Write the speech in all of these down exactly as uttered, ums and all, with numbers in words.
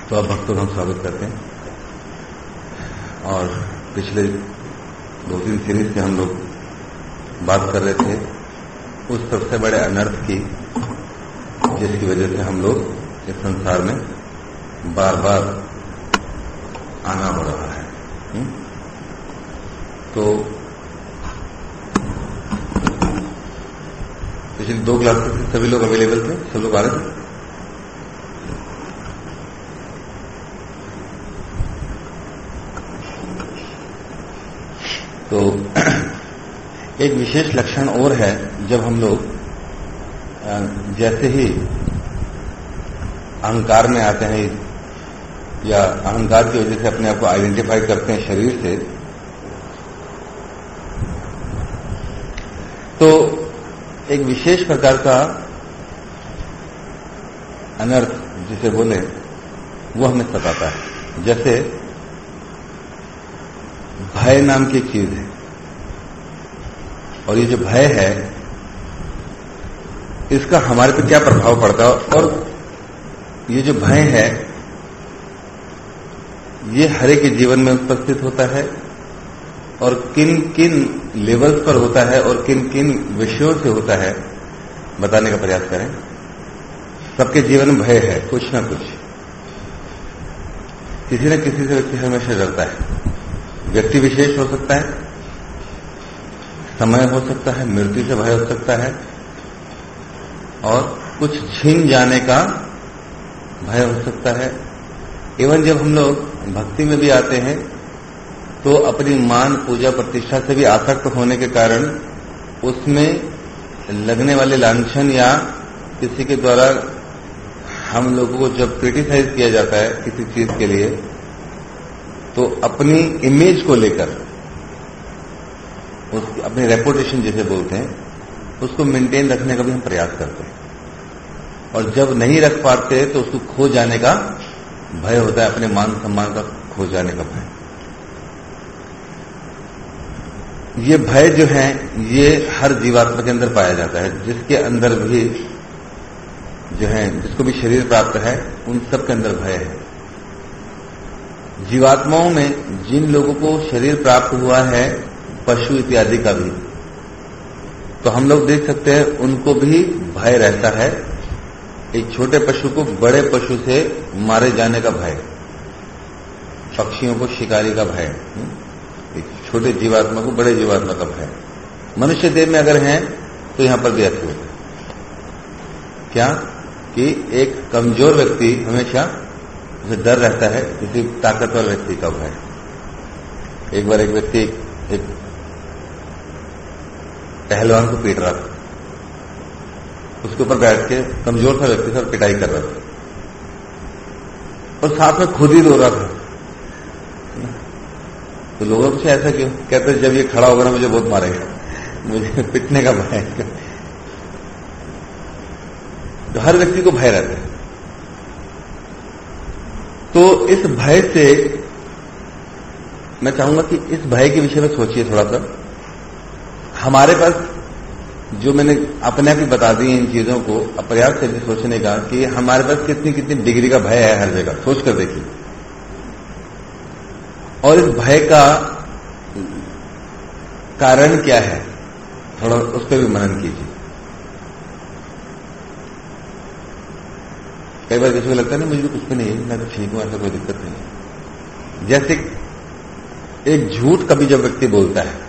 तो अब भक्तों का हम स्वागत करते हैं। और पिछले दो तीन सीरीज से हम लोग बात कर रहे थे उस सबसे बड़े अनर्थ की जिसकी वजह से हम लोग इस संसार में बार बार आना हो रहा है। हुँ? तो पिछले दो क्लासेस से सभी लोग अवेलेबल थे, सब लोग आ रहे थे। तो एक विशेष लक्षण और है, जब हम लोग जैसे ही अहंकार में आते हैं या अहंकार की वजह से अपने आप को आइडेंटिफाई करते हैं शरीर से, तो एक विशेष प्रकार का अनर्थ जिसे बोले वो हमें सताता है। जैसे भय नाम की एक चीज है, और ये जो भय है इसका हमारे पे क्या प्रभाव पड़ता है, और ये जो भय है ये हर एक के जीवन में उपस्थित होता है, और किन किन लेवल्स पर होता है और किन किन विषयों से होता है बताने का प्रयास करें। सबके जीवन में भय है, कुछ ना कुछ, किसी न किसी से व्यक्ति हमेशा डरता है। व्यक्ति विशेष हो सकता है, समय हो सकता है, मृत्यु से भय हो सकता है, और कुछ छीन जाने का भय हो सकता है। एवं जब हम लोग भक्ति में भी आते हैं तो अपनी मान पूजा प्रतिष्ठा से भी आसक्त होने के कारण उसमें लगने वाले लांछन या किसी के द्वारा हम लोगों को जब क्रिटिसाइज किया जाता है किसी चीज के लिए, तो अपनी इमेज को लेकर, उसकी अपनी रेपुटेशन जिसे बोलते हैं, उसको मेंटेन रखने का भी हम प्रयास करते हैं, और जब नहीं रख पाते तो उसको खो जाने का भय होता है, अपने मान सम्मान का खो जाने का भय। ये भय जो है ये हर जीवात्मा के अंदर पाया जाता है, जिसके अंदर भी जो है, जिसको भी शरीर प्राप्त है, उन सब के अंदर भय है। जीवात्माओं में जिन लोगों को शरीर प्राप्त हुआ है, पशु इत्यादि का भी, तो हम लोग देख सकते हैं उनको भी भय रहता है। एक छोटे पशु को बड़े पशु से मारे जाने का भय, पक्षियों को शिकारी का भय, एक छोटे जीवात्मा को बड़े जीवात्मा का भय। मनुष्य देह में अगर हैं तो यहां पर भी ऐसे होता है। क्या कि एक कमजोर व्यक्ति हमेशा उसे डर रहता है किसी ताकतवर व्यक्ति का भय। एक बार एक व्यक्ति एक पहलवान को पीट रहा था, उसके ऊपर बैठ के कमजोर था व्यक्ति से पिटाई कर रहा था, और साथ में खुद ही रो रहा था। तो लोगों से ऐसा क्यों? कहते जब ये खड़ा होगा ना मुझे बहुत मारेगा, मुझे पिटने का भय है। तो हर व्यक्ति को भय रहता है। तो इस भय से मैं चाहूंगा कि इस भय के विषय में सोचिए थोड़ा सा। हमारे पास जो मैंने अपने आप ही बता दी इन चीजों को, प्रयास करके सोचने का कि हमारे पास कितनी कितनी डिग्री का भय है हर जगह, सोच कर देखिए। और इस भय का कारण क्या है, थोड़ा उस पर भी मनन कीजिए। कई बार किसी को लगता है ना मुझे तो कुछ भी नहीं है, मैं तो ठीक हूं, ऐसा कोई दिक्कत नहीं है। जैसे एक झूठ कभी जब व्यक्ति बोलता है,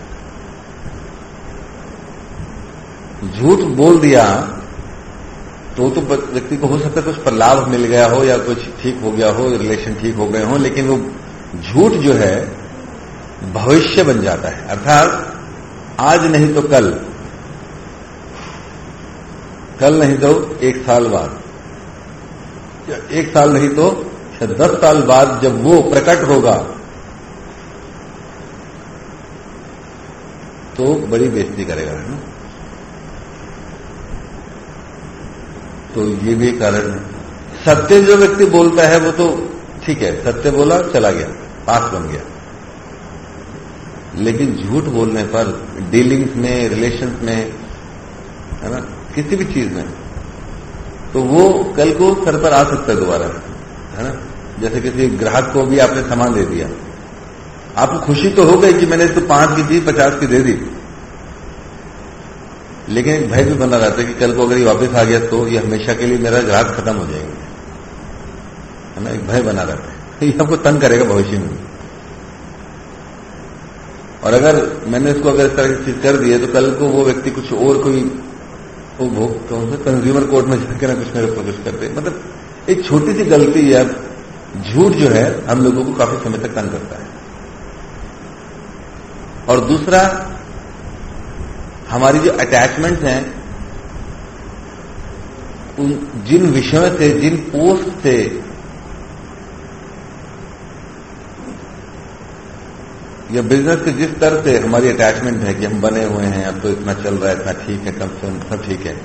झूठ बोल दिया तो तो व्यक्ति को हो सकता है कुछ पर लाभ मिल गया हो या कुछ ठीक हो गया हो, रिलेशन ठीक हो गए हो, लेकिन वो झूठ जो है भविष्य बन जाता है। अर्थात आज नहीं तो कल, कल नहीं तो एक साल बाद, एक साल नहीं तो दस साल बाद जब वो प्रकट होगा तो बड़ी बेइज्जती करेगा, है ना। तो ये भी कारण है। सत्य जो व्यक्ति बोलता है वो तो ठीक है, सत्य बोला चला गया, पास बन गया, लेकिन झूठ बोलने पर डीलिंग्स में, रिलेशंस में, है ना, किसी भी चीज में, तो वो कल को सर पर आ सकता है दोबारा, है ना। जैसे किसी ग्राहक को भी आपने सामान दे दिया, आपको खुशी तो हो गई कि मैंने तो पांच की थी पचास की दे दी, लेकिन एक भय भी बना रहता है कि कल को अगर ये वापस आ गया तो ये हमेशा के लिए मेरा ग्राहक खत्म हो जाएगा, है ना। एक भय बना रहता है, ये आपको तंग करेगा भविष्य में। और अगर मैंने इसको अगर इस तरह की चीज कर दी है तो कल को वो व्यक्ति कुछ और कोई उपभोग कंज्यूमर कोर्ट में जाकर ना कुछ मेरे ऊपर कुछ करते, मतलब एक छोटी सी गलती या झूठ जो है हम लोगों को काफी समय तक तंग करता है। और दूसरा, हमारी जो अटैचमेंट्स हैं, उन जिन विषयों से, जिन पोस्ट से या बिजनेस के जिस तरह से हमारी अटैचमेंट है कि हम बने हुए हैं, अब तो इतना चल रहा है, इतना ठीक है, कम से कम सब ठीक है,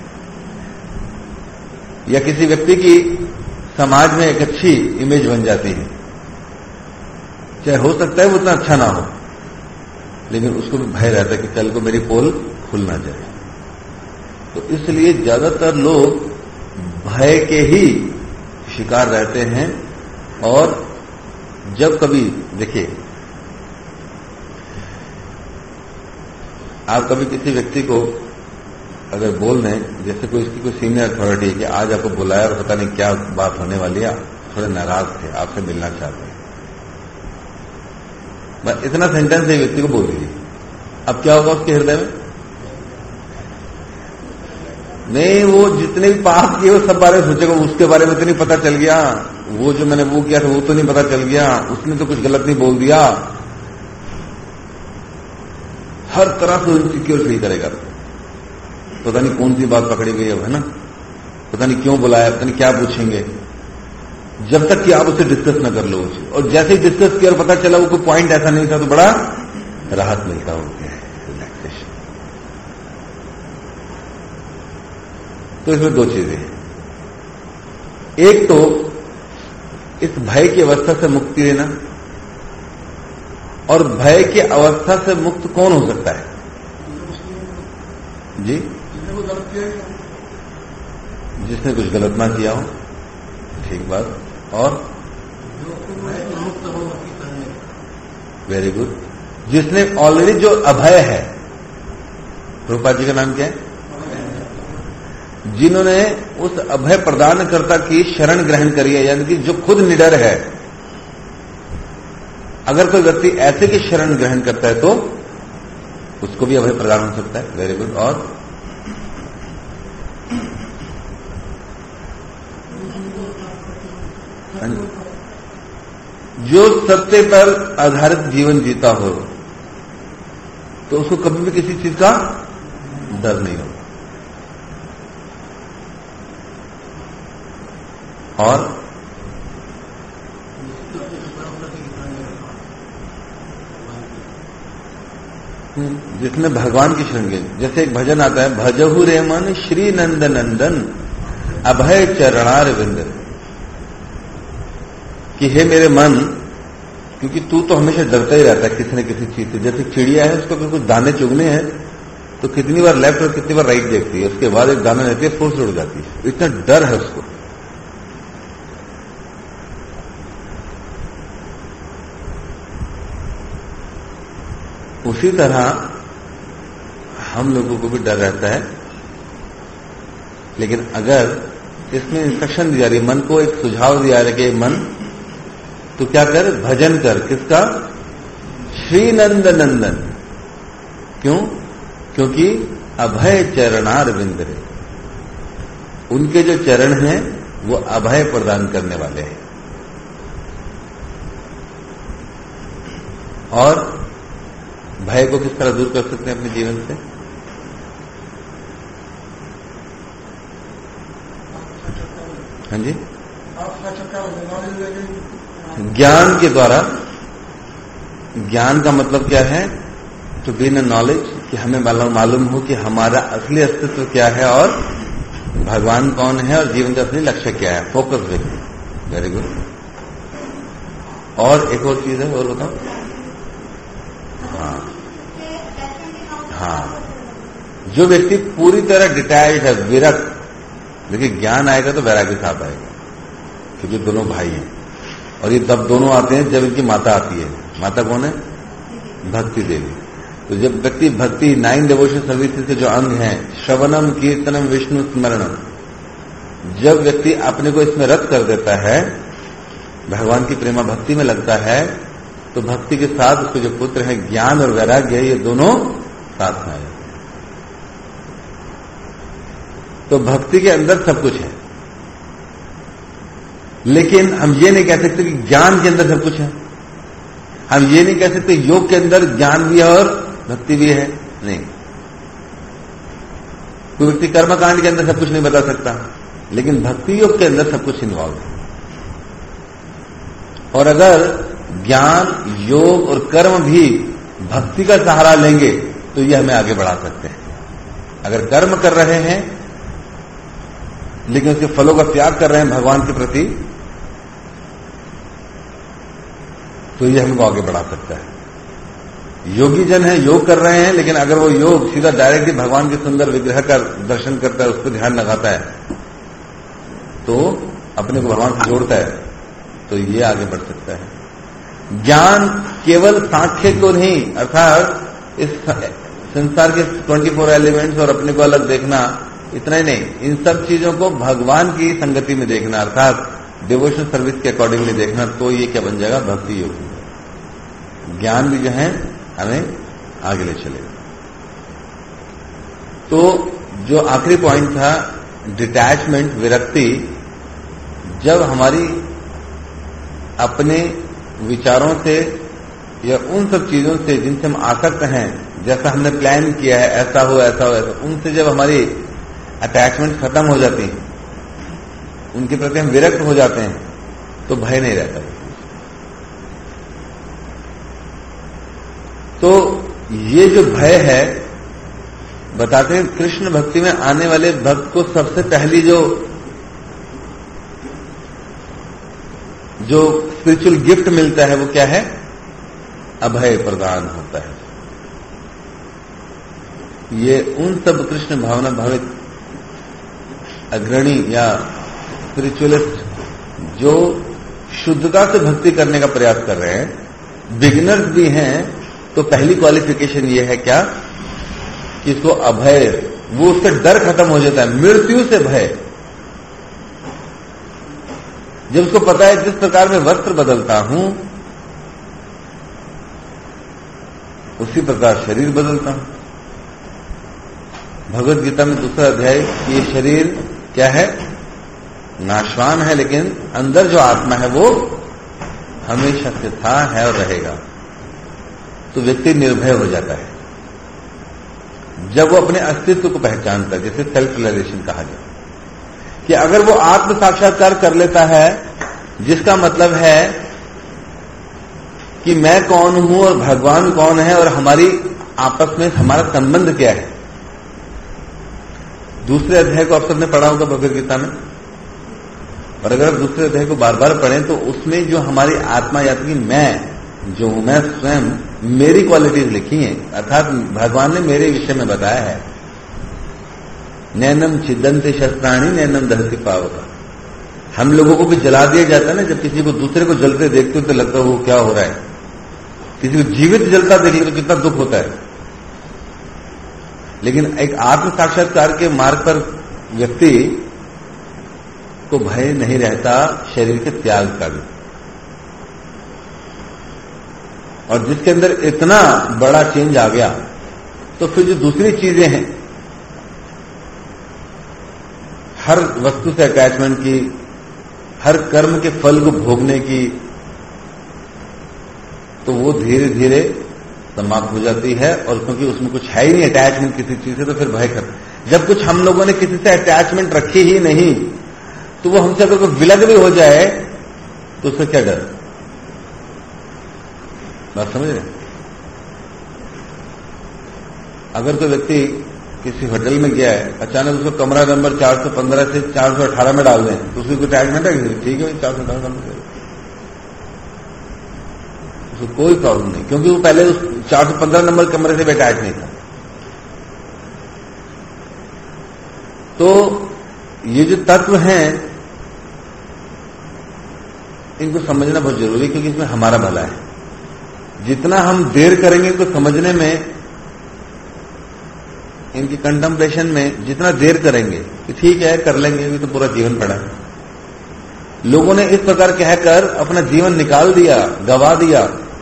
या किसी व्यक्ति की समाज में एक अच्छी इमेज बन जाती है, चाहे हो सकता है वो उतना अच्छा ना हो, लेकिन उसको भी भय रहता है कि कल को मेरी पोल खुल ना जाए। तो इसलिए ज्यादातर लोग भय के ही शिकार रहते हैं। और जब कभी देखिए, आप कभी किसी व्यक्ति को अगर बोल दें, जैसे कोई इसकी कोई सीनियर अथॉरिटी है कि आज आपको बुलाया और पता नहीं क्या बात होने वाली है, थोड़े नाराज थे, आपसे मिलना चाहते हैं, बस इतना सेंटेंस एक व्यक्ति को बोल दीजिए, अब क्या होगा उसके हृदय में? नहीं, वो जितने भी पाप किए वो सब बारे में सोचेगा, उसके बारे में तो नहीं पता चल गया, वो जो मैंने वो किया था वो तो नहीं पता चल गया, उसने तो कुछ गलत नहीं बोल दिया, हर तरह से इनसिक्योर फील करेगा। पता नहीं कौन सी बात पकड़ी गई है ना, पता नहीं क्यों बुलाया, पता नहीं क्या पूछेंगे, जब तक कि आप उसे डिस्कस न कर लो उसे। और जैसे ही डिस्कस किया और पता चला वो कोई पॉइंट ऐसा नहीं था तो बड़ा राहत मिलता होता है, रिलैक्सेशन। तो इसमें दो चीजें हैं, एक तो इस भय की अवस्था से मुक्ति लेना, और भय की अवस्था से मुक्त कौन हो सकता है जी? जिसने कुछ गलत ना किया हो, ठीक बात। और वेरी गुड, जिसने ऑलरेडी जो अभय है, प्रभुपाद जी का नाम क्या है, जिन्होंने उस अभय प्रदानकर्ता की शरण ग्रहण करी है, यानी कि जो खुद निडर है। अगर कोई व्यक्ति ऐसे की शरण ग्रहण करता है तो उसको भी अभय प्रदान हो सकता है। Very good. और जो सत्य पर आधारित जीवन जीता हो तो उसको कभी भी किसी चीज का डर नहीं होगा। और जिसने भगवान की शरण ली, जैसे एक भजन आता है, भजहु रे मन श्री नंद नंदन अभय चरणार विंद, कि हे मेरे मन, क्योंकि तू तो हमेशा डरता ही रहता है किसी न किसी चीज से। जैसे चिड़िया है, उसको कुछ दाने चुगने हैं तो कितनी बार लेफ्ट और कितनी बार राइट देखती है, उसके बाद एक दाना रहती है, फोर्स उड़ जाती है, इतना डर है उसको। उसी तरह हम लोगों को भी डर रहता है, लेकिन अगर इसमें इंस्ट्रक्शन दी जा रही है, मन को एक सुझाव दिया जा रहा है कि मन तो क्या कर, भजन कर, किसका? श्री नंद नंदन। क्यों? क्योंकि अभय चरणार विंदरे, उनके जो चरण हैं वो अभय प्रदान करने वाले हैं। और भय को किस तरह दूर कर सकते हैं अपने जीवन से? हाँ जी, ज्ञान के द्वारा। ज्ञान का मतलब क्या है? टू गेन अ नॉलेज, कि हमें मालूम हो कि हमारा असली अस्तित्व क्या है और भगवान कौन है और जीवन का असली लक्ष्य क्या है। फोकस व्यक्ति। Very good. और एक और चीज है, और बताओ। हाँ हाँ, जो व्यक्ति पूरी तरह डिटैच है, विरक्त, देखिए ज्ञान आएगा तो वैराग्य साथ आएगा, क्योंकि दोनों भाई हैं। और ये तब दोनों आते हैं जब इनकी माता आती है। माता कौन है? भक्ति देवी। तो जब व्यक्ति भक्ति नाइन डिवोशन सर्विसेज के जो अंग हैं, श्रवणम, कीर्तनम, विष्णु स्मरणम, जब व्यक्ति अपने को इसमें रत कर देता है, भगवान की प्रेमा भक्ति में लगता है, तो भक्ति के साथ उसके जो पुत्र हैं ज्ञान और वैराग्य, ये दोनों साथ में आए। तो भक्ति के अंदर सब कुछ है, लेकिन हम ये नहीं कह सकते कि ज्ञान के अंदर सब कुछ है। हम ये नहीं कह सकते योग के अंदर ज्ञान भी है और भक्ति भी है, नहीं। कोई व्यक्ति कर्मकांड के अंदर सब कुछ नहीं बता सकता, लेकिन भक्ति योग के अंदर सब कुछ इन्वॉल्व है। और अगर ज्ञान, योग और कर्म भी भक्ति का सहारा लेंगे तो ये हमें आगे बढ़ा सकते हैं। अगर कर्म कर रहे हैं लेकिन उसके फलों का त्याग कर रहे हैं भगवान के प्रति, तो ये हमको आगे बढ़ा सकता है। योगी जन है, योग कर रहे हैं, लेकिन अगर वो योग सीधा डायरेक्टली भगवान के सुंदर विग्रह का दर्शन करता है, उस पर ध्यान लगाता है, तो अपने को भगवान से जोड़ता है, तो ये आगे बढ़ सकता है। ज्ञान केवल सांख्य को नहीं, अर्थात इस संसार के चौबीस एलिमेंट्स और अपने को अलग देखना, इतना ही नहीं, इन सब चीजों को भगवान की संगति में देखना, अर्थात डिवोशनल सर्विस के अकॉर्डिंगली देखना, तो ये क्या बन जाएगा? भक्ति योग। ज्ञान भी जो है हमें आगे ले चलेगा। तो जो आखिरी पॉइंट था, डिटैचमेंट, विरक्ति, जब हमारी अपने विचारों से या उन सब चीजों से जिनसे हम आसक्त हैं, जैसा हमने प्लान किया है ऐसा हो ऐसा हो ऐसा, उनसे जब हमारी अटैचमेंट खत्म हो जाती है, उनके प्रति हम विरक्त हो जाते हैं, तो भय नहीं रहता। तो ये जो भय है, बताते हैं कृष्ण भक्ति में आने वाले भक्त को सबसे पहली जो जो स्पिरिचुअल गिफ्ट मिलता है वो क्या है? अभय प्रदान होता है। ये उन सब कृष्ण भावना भावित अग्रणी या स्पिरिचुअलिस्ट जो शुद्धता से भक्ति करने का प्रयास कर रहे हैं, बिगिनर्स भी हैं, तो पहली क्वालिफिकेशन ये है क्या कि इसको अभय, वो उससे डर खत्म हो जाता है, मृत्यु से भय। जब उसको पता है जिस प्रकार मैं वस्त्र बदलता हूं उसी प्रकार शरीर बदलता हूं। भगवत गीता में दूसरा अध्याय, ये शरीर क्या है? नाशवान है, लेकिन अंदर जो आत्मा है वो हमेशा से था, है और रहेगा। तो व्यक्ति निर्भय हो जाता है जब वो अपने अस्तित्व को पहचानता है, जैसे सेल्फ रियलाइजेशन कहा गया, कि अगर वो आत्म साक्षात्कार कर लेता है, जिसका मतलब है कि मैं कौन हूं और भगवान कौन है और हमारी आपस में हमारा संबंध क्या है। दूसरे अध्याय को आप सबने पढ़ा होगा भगवत गीता में, और अगर आप दूसरे अध्याय को बार बार पढ़ें तो उसमें जो हमारी आत्मा या कि मैं जो हूं, मैं स्वयं, मेरी क्वालिटीज लिखी हैं, अर्थात भगवान ने मेरे विषय में बताया है। नैनम छिदंते शस्त्राणी नैनम दहती पावका। हम लोगों को भी जला दिया जाता है ना, जब किसी को दूसरे को जलते देखते हो तो लगता है वो क्या हो रहा है। किसी को जीवित जलता देख लो तो कितना दुख होता है। लेकिन एक आत्म साक्षात्कार के मार्ग पर व्यक्ति को भय नहीं रहता शरीर के त्याग का भी, और जिसके अंदर इतना बड़ा चेंज आ गया, तो फिर जो दूसरी चीजें हैं, हर वस्तु से अटैचमेंट की, हर कर्म के फल को भोगने की, तो वो धीरे धीरे समाप्त हो जाती है। और क्योंकि उसमें कुछ है ही नहीं अटैचमेंट किसी चीज से, तो फिर भय कर, जब कुछ हम लोगों ने किसी से अटैचमेंट रखी ही नहीं, तो वो हमसे अगर कोई विलग भी हो जाए तो उससे क्या डर? बात समझ रहे? अगर कोई व्यक्ति किसी होटल में गया है, अचानक उसको कमरा नंबर चार सौ पंद्रह से चार सौ अठारह में डाल दें, तो उसकी कोई अटैचमेंट है? ठीक है, चार सौ अठारह नंबर, उसको कोई प्रॉब्लम नहीं, क्योंकि वो पहले उस चार सौ पंद्रह नंबर कमरे से भी अटैच नहीं था। तो ये जो तत्व हैं, इनको समझना बहुत जरूरी है, क्योंकि इसमें हमारा भला है। जितना हम देर करेंगे इनको समझने में, इनकी कंटेम्पलेशन में जितना देर करेंगे कि ठीक है कर लेंगे, अभी तो पूरा जीवन पड़ा है। लोगों ने इस प्रकार कहकर अपना जीवन निकाल दिया, गवा दिया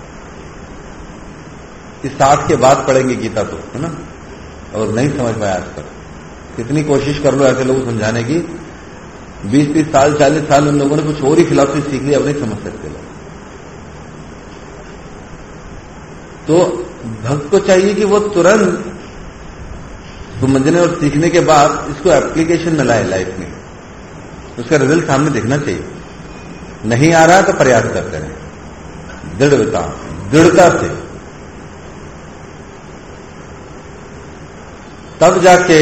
कि साठ के बाद पढ़ेंगे गीता, तो है ना, और नहीं समझ पाया आज तक। कितनी कोशिश कर लो ऐसे लोगों को समझाने की, बीस तीस साल चालीस साल उन लोगों ने कुछ और ही फिलॉसफी सीख ली, अब नहीं समझ सकते लोग। तो भक्त को चाहिए कि वो तुरंत समझने और सीखने के बाद इसको एप्लीकेशन में लाए लाइफ में, उसका रिजल्ट सामने दिखना चाहिए। नहीं आ रहा तो प्रयास करते रहे, दृढ़ता दृढ़ता से, तब जाके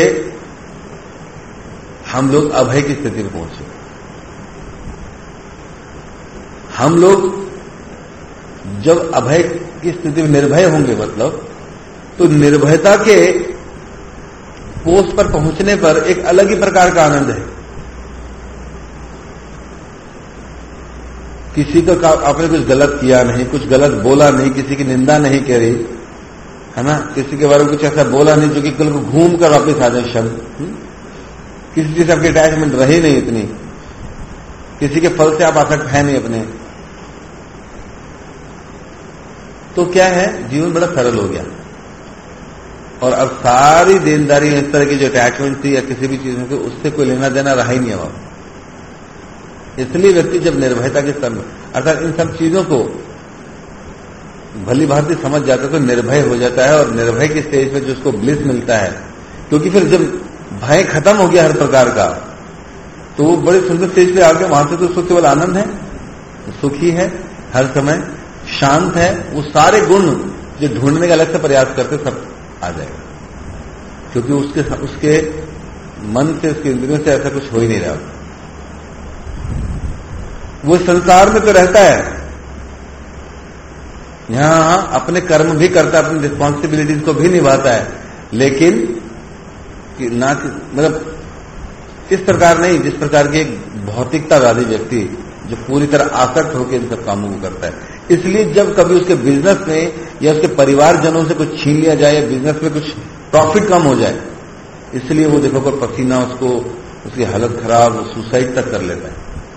हम लोग अभय की स्थिति में पहुंचे। हम लोग जब अभय की स्थिति में निर्भय होंगे, मतलब तो निर्भयता के पोस्ट पर पहुंचने पर एक अलग ही प्रकार का आनंद है। किसी को आपने कुछ गलत किया नहीं, कुछ गलत बोला नहीं, किसी की निंदा नहीं करी, है ना, किसी के बारे में कुछ ऐसा बोला नहीं जो कि कल को घूम कर वापिस आ जाए शब्द, किसी चीज से आपकी अटैचमेंट रही नहीं इतनी, किसी के फल से आप आसक्त है नहीं अपने, तो क्या है, जीवन बड़ा सरल हो गया। और अब सारी देनदारी इस तरह की जो अटैचमेंट थी या किसी भी चीज में थी, उससे कोई लेना देना रहा ही नहीं अब। इसलिए व्यक्ति जब निर्भयता के स्तर में, अर्थात इन सब चीजों को भली भांति समझ जाता है तो निर्भय हो जाता है, और निर्भय की स्टेज पे जो उसको ब्लिस मिलता है, क्योंकि फिर जब भय खत्म हो गया हर प्रकार का, तो वो बड़े सुंदर स्टेज पे आ गया। वहां से तो उसको केवल आनंद है, सुखी है, हर समय शांत है। वो सारे गुण जो ढूंढने का अलग से प्रयास करते सब आ जाएगा, क्योंकि उसके उसके मन से, उसके इंद्रियों से ऐसा कुछ हो ही नहीं रहा। वो संसार में तो रहता है, यहां अपने कर्म भी करता है, अपनी रिस्पॉन्सिबिलिटीज को भी निभाता है, लेकिन कि ना मतलब इस प्रकार नहीं जिस प्रकार के एक भौतिकतावादी व्यक्ति जो पूरी तरह आसक्त होकर इन सब कामों को करता है। इसलिए जब कभी उसके बिजनेस में या उसके परिवारजनों से कुछ छीन लिया जाए या बिजनेस में कुछ प्रॉफिट कम हो जाए, इसलिए वो देखो कर पसीना उसको, उसकी हालत खराब, वो सुसाइड तक कर लेता है।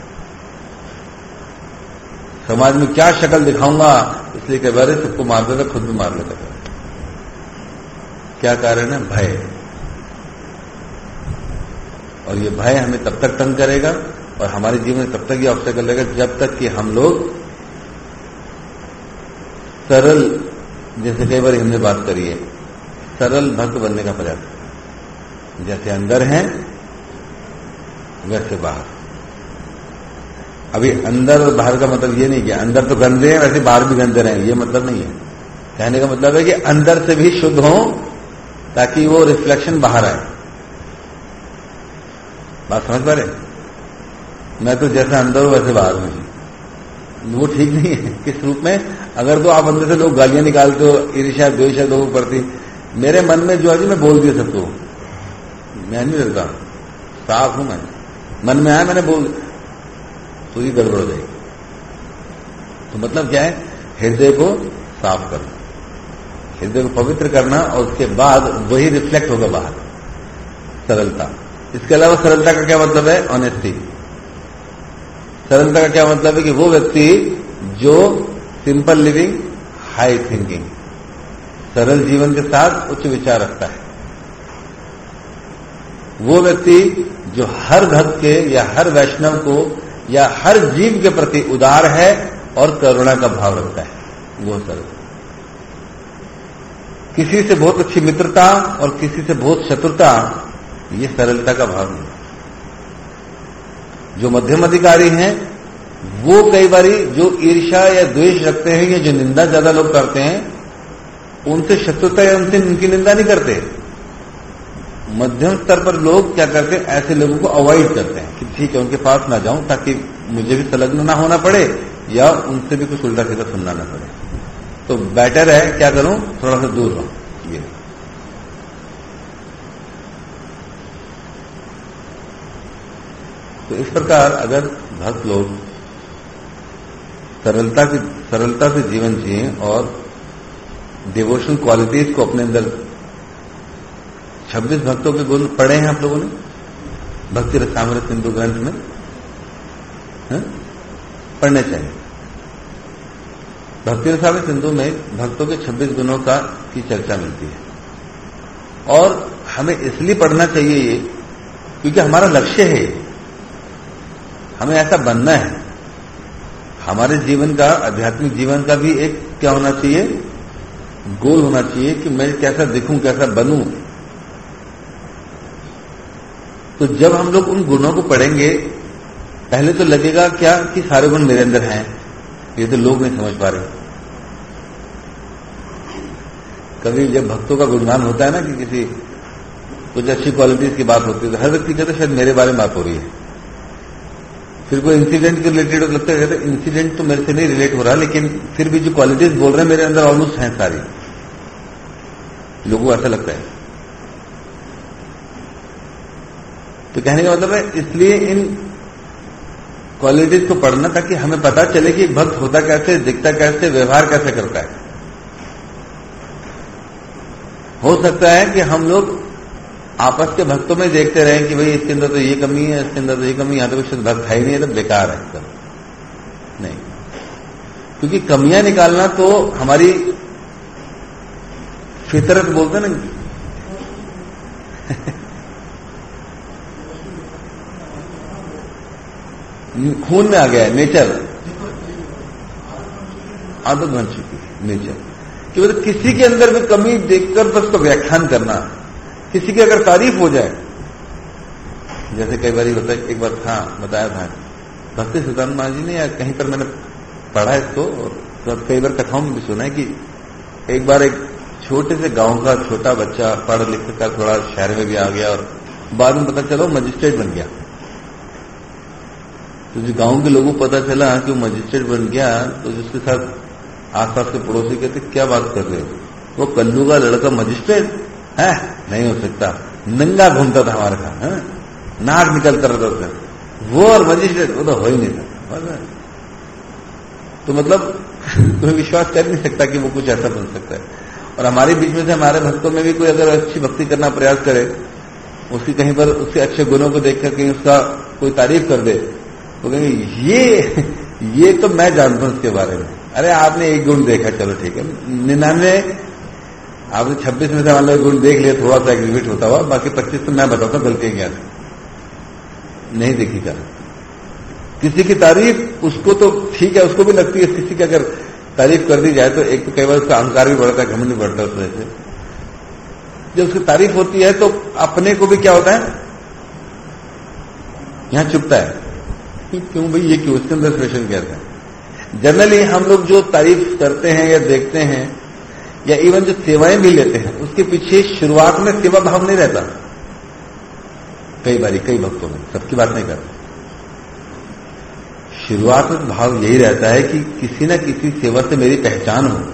समाज में क्या शक्ल दिखाऊंगा, इसलिए कई बार सबको मार देता, खुद भी मार लेता है। क्या कारण है? भय। और ये भय हमें तब तक तंग करेगा और हमारे जीवन में तब तक ये ऑब्स्टेकल रहेगा जब तक कि हम लोग सरल, जैसे कई बार हमने बात करी है, सरल भक्त बनने का प्रयास, जैसे अंदर हैं वैसे बाहर। अभी अंदर और बाहर का मतलब ये नहीं कि अंदर तो गंदे हैं वैसे बाहर भी गंदे रहें, ये मतलब नहीं है। कहने का मतलब है कि अंदर से भी शुद्ध हो ताकि वो रिफ्लेक्शन बाहर आए। बात समझ पा रहे? मैं तो जैसा अंदर हूं वैसे बाहर हूं, वो ठीक नहीं है। किस रूप में? अगर तो आप अंदर से लोग गालियां निकालते हो, ईर्ष्या द्वेषा लोगों प्रति, मेरे मन में जो है मैं बोल दिया सबको, मैं नहीं डरता, साफ हूं मैं, मन में आया मैंने बोल, तो ये गड़बड़ हो जाएगी। तो मतलब क्या है? हृदय को साफ करना, हृदय को पवित्र करना, और उसके बाद वही रिफ्लेक्ट होगा बाहर, सरलता। इसके अलावा सरलता का क्या मतलब है? ऑनेस्टी। सरलता का क्या मतलब है? कि वो व्यक्ति जो सिंपल लिविंग, हाई थिंकिंग, सरल जीवन के साथ उच्च विचार रखता है, वो व्यक्ति जो हर भक्त के या हर वैष्णव को या हर जीव के प्रति उदार है और करुणा का भाव रखता है, वो सरल। किसी से बहुत अच्छी मित्रता और किसी से बहुत शत्रुता, ये सरलता का भाव नहीं। जो मध्यम अधिकारी हैं वो कई बारी जो ईर्ष्या या द्वेष रखते हैं या जो निंदा ज्यादा लोग करते हैं उनसे शत्रुता या उनसे उनकी निंदा नहीं करते। मध्यम स्तर पर लोग क्या करते हैं? ऐसे लोगों को अवॉइड करते हैं कि ठीक है उनके पास ना जाऊं ताकि मुझे भी संलग्न ना होना पड़े या उनसे भी कुछ उल्टा सीधा सुनना ना पड़े। तो बेटर है क्या करूं? थोड़ा सा दूर रहूं। ये तो इस प्रकार अगर भक्त लोग सरलता की सरलता से जीवन जिए और डिवोशनल क्वालिटीज को अपने अंदर, छब्बीस भक्तों के गुण पढ़े हैं आप लोगों ने भक्ति रसामृत सिंधु ग्रंथ में, है? पढ़ने चाहिए। भक्ति रसामृत सिंधु में भक्तों के छब्बीस गुणों का की चर्चा मिलती है और हमें इसलिए पढ़ना चाहिए ये क्योंकि हमारा लक्ष्य है, हमें ऐसा बनना है। हमारे जीवन का, आध्यात्मिक जीवन का भी एक क्या होना चाहिए, गोल होना चाहिए कि मैं कैसा दिखूं, कैसा बनूं। तो जब हम लोग उन गुणों को पढ़ेंगे, पहले तो लगेगा क्या कि सारे गुण मेरे अंदर हैं, ये तो लोग नहीं समझ पा रहे। कभी जब भक्तों का गुणगान होता है ना कि किसी कुछ अच्छी क्वालिटीज की बात होती है तो हर व्यक्ति कहता है शायद मेरे बारे में बात हो रही है। फिर कोई इंसिडेंट के रिलेटेड लगता है, कहते इंसिडेंट तो मेरे से नहीं रिलेट हो रहा, लेकिन फिर भी जो क्वालिटीज बोल रहे हैं मेरे अंदर ऑलमोस्ट हैं सारी। लोगों को ऐसा लगता है। तो कहने का मतलब है इसलिए इन क्वालिटीज को पढ़ना ताकि हमें पता चले कि एक भक्त होता कैसे, दिखता कैसे, व्यवहार कैसे करता है। हो सकता है कि हम लोग आपस के भक्तों में देखते रहें कि भाई इसके अंदर तो ये कमी है, इसके अंदर तो ये कमी, यहां तो कुछ भक्त है ही नहीं है, तो बेकार है सब। नहीं, क्योंकि कमियां निकालना तो हमारी फितरत बोलते ना खून में आ गया है, नेचर, आदत बन चुकी है नेचर कि मतलब किसी के अंदर भी कमी देखकर बस उसको व्याख्यान करना, किसी की अगर तारीफ हो जाए, जैसे कई बार होता है, एक बार था बताया था भक्ति सिद्धांत महाराज जी ने, या कहीं पर मैंने पढ़ा इसको और कई बार कथाओं में भी सुना है कि एक बार एक छोटे से गांव का छोटा बच्चा पढ़ लिख कर थोड़ा शहर में भी आ गया और बाद में पता चला मजिस्ट्रेट बन गया। तो जो गांव के लोगों को पता चला कि वो मजिस्ट्रेट बन गया तो जिसके साथ आसपास के पड़ोसी कहते क्या बात कर रहे हो, वो कल्लू का लड़का मजिस्ट्रेट है, नहीं हो सकता, नंगा घूमता था हमारे साथ, नाक निकलता रहता था वो, और मजिस्ट्रेट वो तो हो ही नहीं सकता। तो मतलब कोई विश्वास कर नहीं सकता कि वो कुछ ऐसा बन सकता है। और हमारे बीच में से हमारे भक्तों में भी कोई अगर अच्छी भक्ति करना प्रयास करे, उसकी कहीं पर उसके अच्छे गुणों को देखकर कहीं उसका कोई तारीफ कर दे तो कहेंगे ये ये तो मैं जानता हूं उसके बारे में। अरे आपने एक गुण देखा, चलो ठीक है, निन्यानवे आपने छब्बीस में से मान लो गुण देख लिया, थोड़ा सा एग्जिबिट होता हुआ, बाकी पच्चीस तो मैं बताता हूं गलती क्या नहीं देखी कर। किसी की तारीफ उसको तो ठीक है, उसको भी लगती है, किसी की अगर तारीफ कर दी जाए तो एक तो कई बार उसका अहंकार भी बढ़ता है, घमंड भी बढ़ता है उस वजह से। जब उसकी तारीफ होती है तो अपने को भी क्या होता है, यहां चुपता है, क्यों भाई ये क्यों, उसके अंदर एक्सप्रेशन क्या है। जनरली हम लोग जो तारीफ करते हैं या देखते हैं या इवन जो सेवाएं भी लेते हैं, उसके पीछे शुरुआत में सेवा भाव नहीं रहता। कई बारी कई भक्तों में, सबकी बात नहीं करते, शुरुआत में भाव यही रहता है कि किसी न किसी सेवा से मेरी पहचान हो।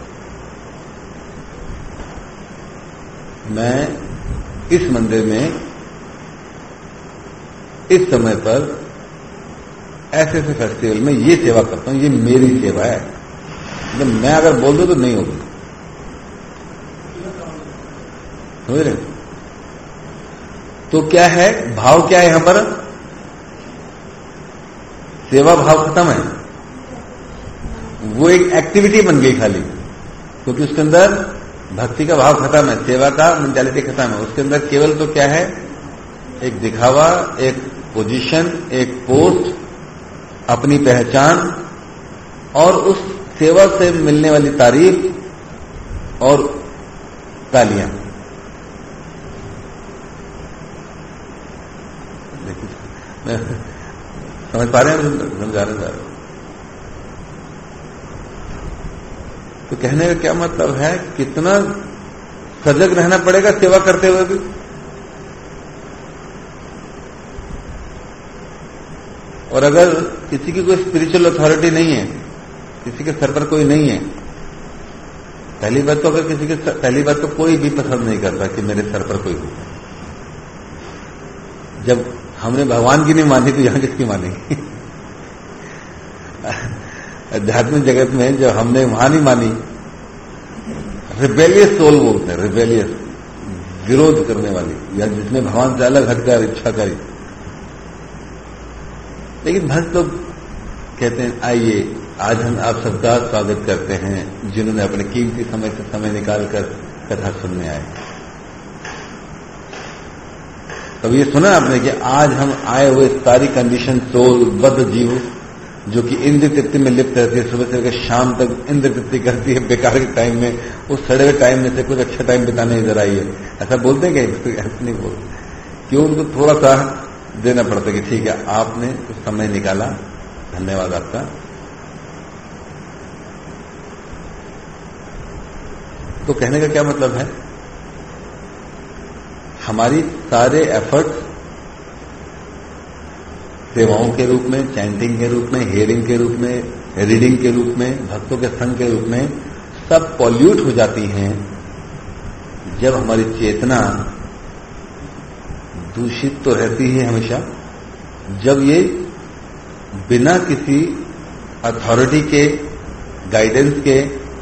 मैं इस मंदिर में इस समय पर ऐसे ऐसे फेस्टिवल में ये सेवा करता हूं, ये मेरी सेवा है, तो मैं अगर बोल दूं तो नहीं होगी। समझ रहे? तो क्या है भाव, क्या है यहां पर, सेवा भाव खत्म है, वो एक एक्टिविटी बन गई खाली, क्योंकि उसके अंदर भक्ति का भाव खत्म है, सेवा का मेंटालिटी खत्म है। उसके अंदर केवल तो क्या है, एक दिखावा, एक पोजीशन, एक पोस्ट, अपनी पहचान और उस सेवा से मिलने वाली तारीफ और तालियां। समझ पा रहे हैं, समझा रहे हैं। तो कहने का क्या मतलब है, कितना सजग रहना पड़ेगा सेवा करते हुए भी। और अगर किसी की कोई स्पिरिचुअल अथॉरिटी नहीं है, किसी के सर पर कोई नहीं है, पहली बात तो अगर किसी के सर, पहली बात तो कोई भी पसंद नहीं करता कि मेरे सर पर कोई हो। जब हमने भगवान की नहीं मानी तो यहां किसकी मानेंगे। आध्यात्मिक जगत में जब हमने वहां नहीं मानी, रिबेलियस सोल बोलते हैं, रिबेलियस, विरोध करने वाली, या जिसने भगवान से अलग हटकर इच्छा करी। लेकिन भक्त लोग कहते हैं आइए आज हम आप सबका स्वागत करते हैं जिन्होंने अपने कीमती समय से समय निकालकर कथा सुनने आए। तब ये सुना आपने कि आज हम आए हुए सारी कंडीशन सोल बद्ध जीव जो कि इंद्र तृप्ति में लिप्त रहती है, सुबह से लेकर शाम तक इंद्र तृप्ति करती है बेकार के टाइम में, उस सड़े हुए टाइम में से कुछ अच्छा टाइम बिताने इधर आई है, ऐसा बोलते हैं क्या? ऐसा नहीं बोलते। क्यों? उनको थोड़ा सा देना पड़ता है कि ठीक है आपने कुछ समय निकाला, धन्यवाद आपका। तो कहने का क्या मतलब है, हमारी सारे एफर्ट्स सेवाओं के रूप में, चैंटिंग के रूप में, हियरिंग के रूप में, रीडिंग के रूप में, भक्तों के संग के रूप में सब पॉल्यूट हो जाती हैं जब हमारी चेतना दूषित तो रहती है हमेशा, जब ये बिना किसी अथॉरिटी के गाइडेंस के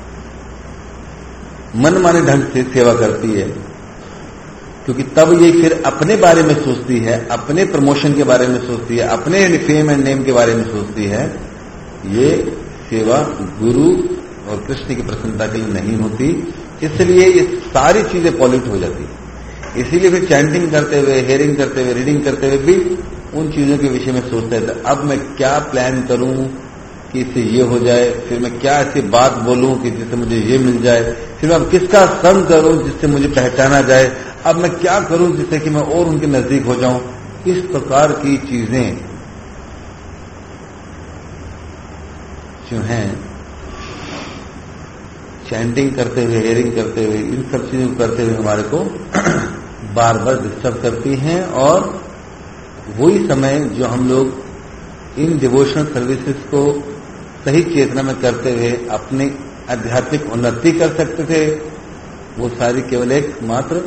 मनमाने ढंग से सेवा करती है, क्योंकि तब ये फिर अपने बारे में सोचती है, अपने प्रमोशन के बारे में सोचती है, अपने फेम एंड नेम के बारे में सोचती है। ये सेवा गुरु और कृष्ण की प्रसन्नता के लिए नहीं होती, इसलिए ये सारी चीजें पॉल्यूट हो जाती है। इसीलिए फिर चैंटिंग करते हुए, हेयरिंग करते हुए, रीडिंग करते हुए भी उन चीजों के विषय में सोचते थे, अब मैं क्या प्लान करूं कि इससे ये हो जाए, फिर मैं क्या ऐसी बात बोलूं कि जिससे मुझे ये मिल जाए, फिर मैं किसका संग करूं जिससे मुझे पहचाना जाए, अब मैं क्या करूं जिससे कि मैं और उनके नजदीक हो जाऊं। इस प्रकार की चीजें जो हैं, चैंटिंग करते हुए, हेयरिंग करते हुए, इन सब चीजों को करते हुए हमारे को बार बार डिस्टर्ब करती हैं, और वही समय जो हम लोग इन डिवोशनल सर्विसेज को सही चेतना में करते हुए अपनी आध्यात्मिक उन्नति कर सकते थे, वो सारी केवल एक मात्र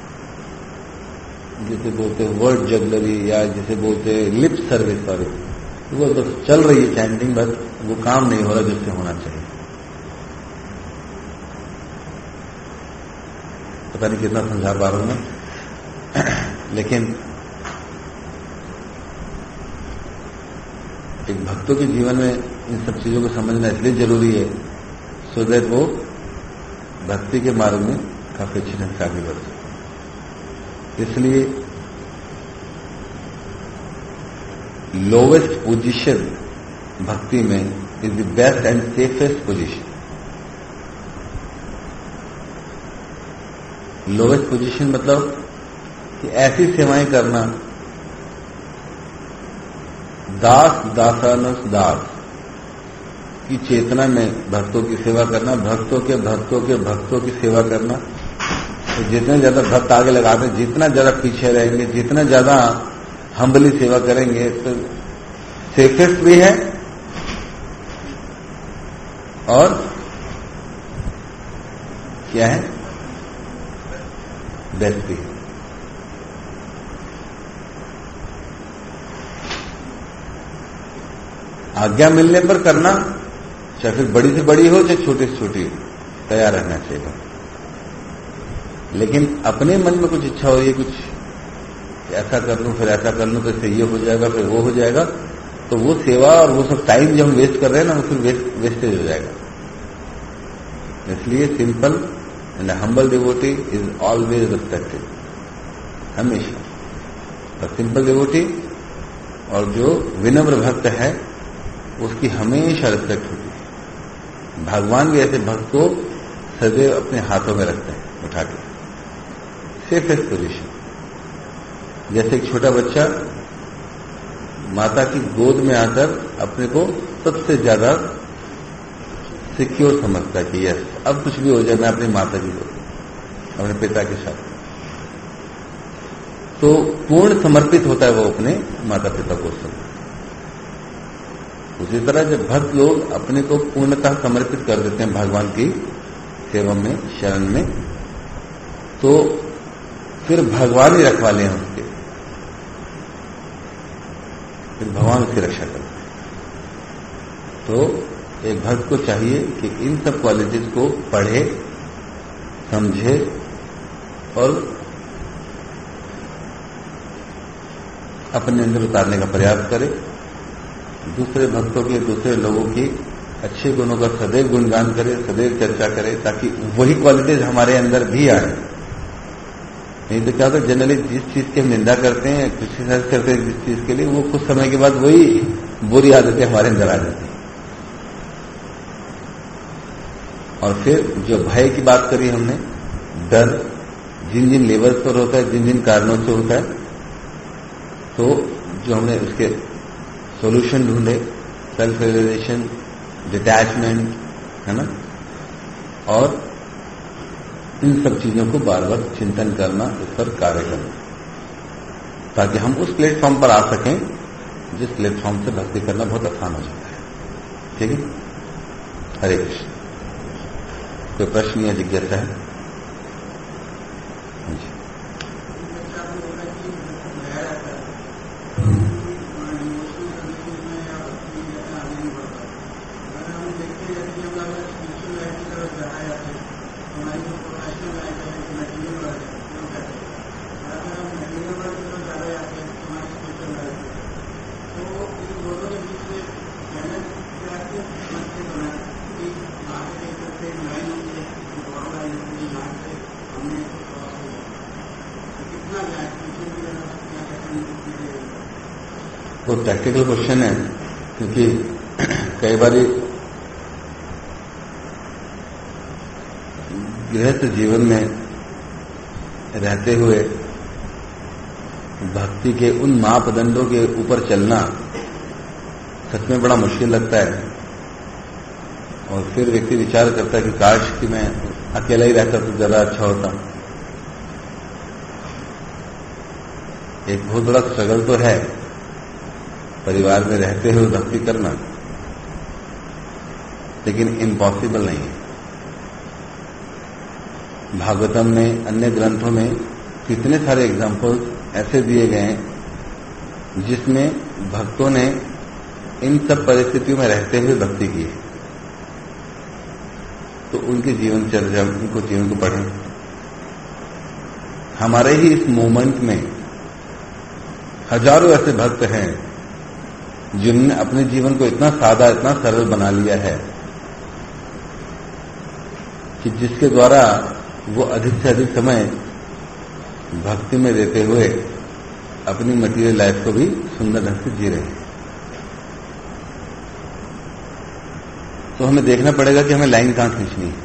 जिसे बोलते हैं वर्ड जगलरी, या जिसे बोलते हैं लिप सर्विस, सॉरी, वो बस चल रही है चैंटिंग, बस वो काम नहीं हो रहा जिससे होना चाहिए। पता नहीं कितना समझा पा रहा हूं मैं, लेकिन एक भक्तों के जीवन में इन सब चीजों को समझना इसलिए जरूरी है, सो दैट वो भक्ति के मार्ग में काफी अच्छी ढंग से आगे बढ़ सके। इसलिए लोवेस्ट पोजीशन भक्ति में is the best and safest position. Lowest position मतलब कि ऐसी सेवाएं करना, दास दासानस दास की चेतना में भक्तों की सेवा करना, भक्तों के भक्तों के भक्तों की सेवा करना। तो जितने ज्यादा भक्त आगे लगाते, जितना ज्यादा पीछे रहेंगे, जितना ज्यादा हम्बली सेवा करेंगे, तो सेफेस्ट भी है और क्या है, बेस्ट भी है। आज्ञा मिलने पर करना, चाहे फिर बड़ी से बड़ी हो चाहे छोटी से छोटी हो, तैयार रहना चाहिए। लेकिन अपने मन में कुछ इच्छा हो रही है, कुछ ऐसा कर लूं, फिर ऐसा कर लूं, तो इससे ये हो जाएगा, फिर वो हो जाएगा, तो वो सेवा और वो सब टाइम जो हम वेस्ट कर रहे हैं ना, वो फिर वेस्ट, वेस्टेज हो जाएगा। इसलिए simple and humble devotee is always respected, हमेशा। सिंपल डिवोटी और जो विनम्र भक्त है उसकी हमेशा रिस्पेक्ट होती है। भगवान भी ऐसे भक्त को सदैव अपने हाथों में रखते हैं उठा के, सेफेस्ट पोजीशन। जैसे एक छोटा बच्चा माता की गोद में आकर अपने को सबसे ज्यादा सिक्योर समझता है कि यस, अब कुछ भी हो जाए मैं अपनी माता की गोद, अपने पिता के साथ, तो पूर्ण समर्पित होता है वो अपने माता पिता को सब। उसी तरह जब भक्त लोग अपने को पूर्णतः समर्पित कर देते हैं भगवान की सेवा में, शरण में, तो फिर भगवान ही रखवाले हैं उसके, फिर भगवान उसकी रक्षा करते हैं। तो एक भक्त को चाहिए कि इन सब क्वालिटीज को पढ़े, समझे और अपने अंदर उतारने का प्रयास करे। दूसरे भक्तों के, दूसरे लोगों की अच्छे गुणों का सदैव गुणगान करे, सदैव चर्चा करे, ताकि वही क्वालिटीज हमारे अंदर भी आए। नहीं तो क्या होता है, जनरली जिस चीज की हम निंदा करते हैं, क्रिटिसाइज करते हैं जिस चीज के लिए, वो कुछ समय के बाद वही बुरी आदतें हमारे अंदर आ जाती हैं। और फिर जो भय की बात करी हमने, डर जिन जिन लेवल्स पर होता है, जिन जिन कारणों से होता है, तो जो हमने उसके सॉल्यूशन ढूंढे, सेल्फ रियलाइजेशन, डिटैचमेंट, है ना, और इन सब चीजों को बार बार चिंतन करना, इस पर कार्य करना, ताकि हम उस प्लेटफॉर्म पर आ सकें जिस प्लेटफॉर्म से भक्ति करना बहुत आसान हो जाता है। ठीक है, हरे कृष्ण। कोई प्रश्न या जिज्ञासा है? जी। वो प्रैक्टिकल क्वेश्चन है, क्योंकि कई बार गृहस्थ जीवन में रहते हुए भक्ति के उन मापदंडों के ऊपर चलना सच में बड़ा मुश्किल लगता है। और फिर व्यक्ति विचार करता है कि काश कि मैं अकेला ही रहता तो ज्यादा अच्छा होता। एक बहुत बड़ा स्ट्रगल तो है परिवार में रहते हुए भक्ति करना, लेकिन इम्पॉसिबल नहीं है। भागवतम में, अन्य ग्रंथों में कितने सारे एग्जाम्पल्स ऐसे दिए गए हैं जिसमें भक्तों ने इन सब परिस्थितियों में रहते हुए भक्ति की है। तो उनके जीवन चर्चा, उनको जीवन को पढ़ें। हमारे ही इस मोमेंट में हजारों ऐसे भक्त हैं जिन्होंने अपने जीवन को इतना सादा, इतना सरल बना लिया है कि जिसके द्वारा वो अधिक से अधिक समय भक्ति में देते हुए अपनी मटीरियल लाइफ को भी सुंदर ढंग से जी रहे हैं। तो हमें देखना पड़ेगा कि हमें लाइन कहां खींचनी है,